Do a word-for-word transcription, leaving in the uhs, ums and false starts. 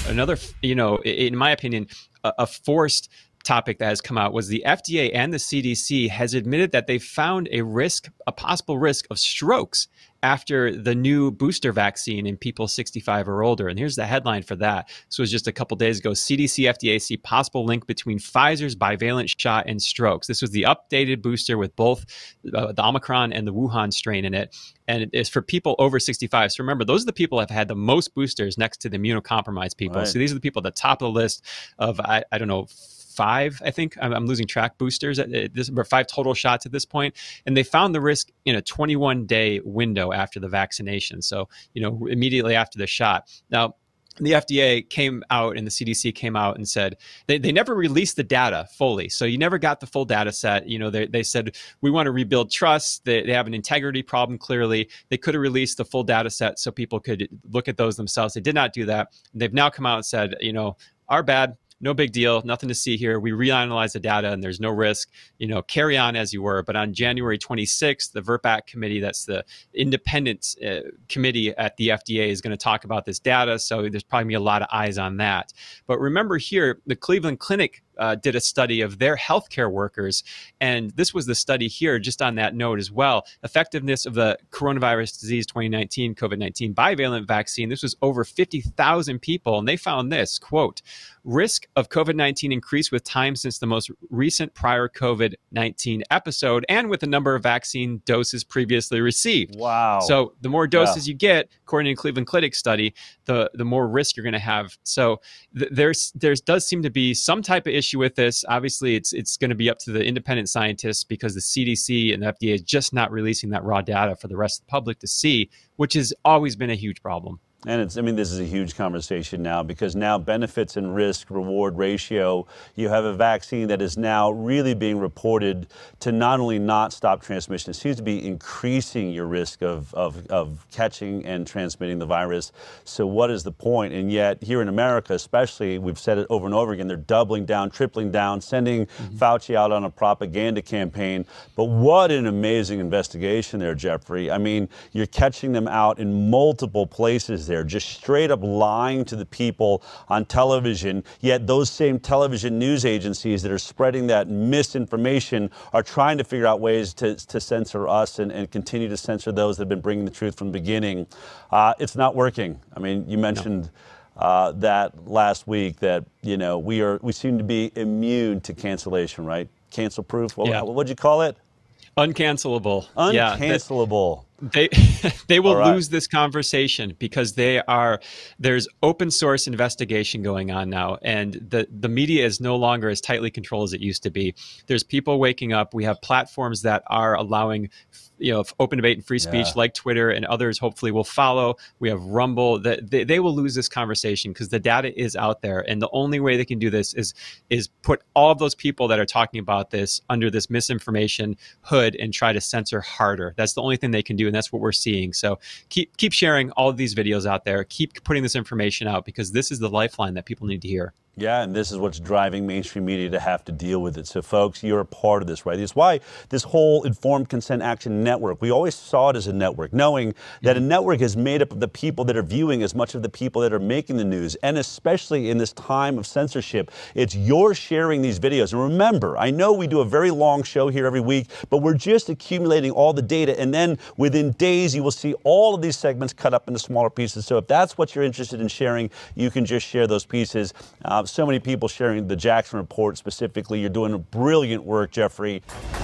another, you know, in my opinion, a, a forced topic that has come out was the F D A and the C D C has admitted that they found a risk, a possible risk of strokes after the new booster vaccine in people sixty-five or older. And here's the headline for that. This was just a couple days ago. C D C, F D A see possible link between Pfizer's bivalent shot and strokes. This was the updated booster with both uh, the Omicron and the Wuhan strain in it. And it's for people over sixty-five. So remember, those are the people that have had the most boosters next to the immunocompromised people. Right. So these are the people at the top of the list of, I, I don't know, five, I think, I'm, I'm losing track, boosters at this, or five total shots at this point. And they found the risk in a twenty-one day window after the vaccination. So, you know, immediately after the shot. Now, the F D A came out and the C D C came out and said they, they never released the data fully. So you never got the full data set. You know, they, they said, we want to rebuild trust. They, they have an integrity problem, clearly. They could have released the full data set so people could look at those themselves. They did not do that. They've now come out and said, you know, our bad. No big deal, nothing to see here. We reanalyze the data and there's no risk. You know, carry on as you were. But on January twenty-sixth, the VRBPAC committee, that's the independent uh, committee at the F D A, is going to talk about this data. So there's probably going to be a lot of eyes on that. But remember here, the Cleveland Clinic Uh, did a study of their healthcare workers. And this was the study here, just on that note as well. Effectiveness of the coronavirus disease twenty nineteen, COVID nineteen bivalent vaccine. This was over fifty thousand people. And they found this, quote, risk of COVID nineteen increased with time since the most recent prior COVID nineteen episode and with the number of vaccine doses previously received. Wow. So the more doses yeah. you get, according to Cleveland Clinic study, the, the more risk you're going to have. So th- there's there's does seem to be some type of issue with this. Obviously, it's it's going to be up to the independent scientists because the C D C and the F D A is just not releasing that raw data for the rest of the public to see, which has always been a huge problem. And it's, I mean, this is a huge conversation now because now benefits and risk reward ratio, you have a vaccine that is now really being reported to not only not stop transmission, it seems to be increasing your risk of, of, of catching and transmitting the virus. So what is the point? And yet here in America, especially, we've said it over and over again, they're doubling down, tripling down, sending mm-hmm. Fauci out on a propaganda campaign. But what an amazing investigation there, Jeffrey. I mean, you're catching them out in multiple places. They're just straight up lying to the people on television, yet those same television news agencies that are spreading that misinformation are trying to figure out ways to, to censor us and, and continue to censor those that have been bringing the truth from the beginning. Uh, it's not working. I mean, you mentioned no. uh, that last week that, you know, we are we seem to be immune to cancellation, right? Cancel proof. What, yeah. what'd you call it? Uncancelable. Uncancelable. Yeah, they they will right. lose this conversation because they are there's open source investigation going on now, and the the media is no longer as tightly controlled as it used to be. There's people waking up. We have platforms that are allowing, you know, open debate and free speech, yeah. like Twitter, and others hopefully will follow. We have Rumble. That they, they will lose this conversation because the data is out there, and the only way they can do this is is put all of those people that are talking about this under this misinformation hood and try to censor harder. That's the only thing they can do, and that's what we're seeing. So keep keep sharing all of these videos out there. Keep putting this information out because this is the lifeline that people need to hear. Yeah, and this is what's driving mainstream media to have to deal with it. So, folks, you're a part of this, right? It's why this whole Informed Consent Action Network, we always saw it as a network, knowing that a network is made up of the people that are viewing as much of the people that are making the news. And especially in this time of censorship, it's you're sharing these videos. And remember, I know we do a very long show here every week, but we're just accumulating all the data. And then within days, you will see all of these segments cut up into smaller pieces. So if that's what you're interested in sharing, you can just share those pieces. Uh, so many people sharing the Jackson Report specifically. You're doing brilliant work, Jeffrey.